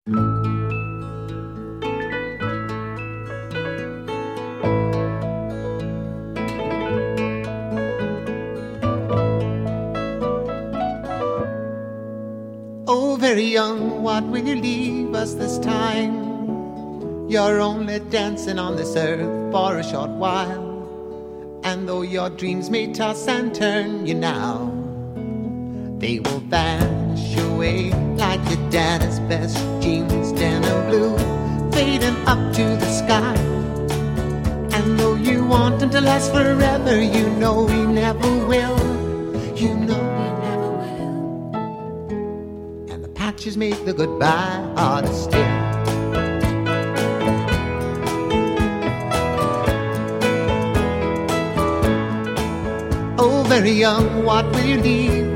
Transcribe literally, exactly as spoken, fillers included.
Oh, very young, what will you leave us this time? You're only dancing on this earth for a short while. And though your dreams may toss and turn you now, they will vanish away like your daddy's best jeans, denim blue, fading up to the sky. And though you want him to last forever, you know he never will. You know he never will. And the patches make the goodbye harder still. Oh, very young, what will you leave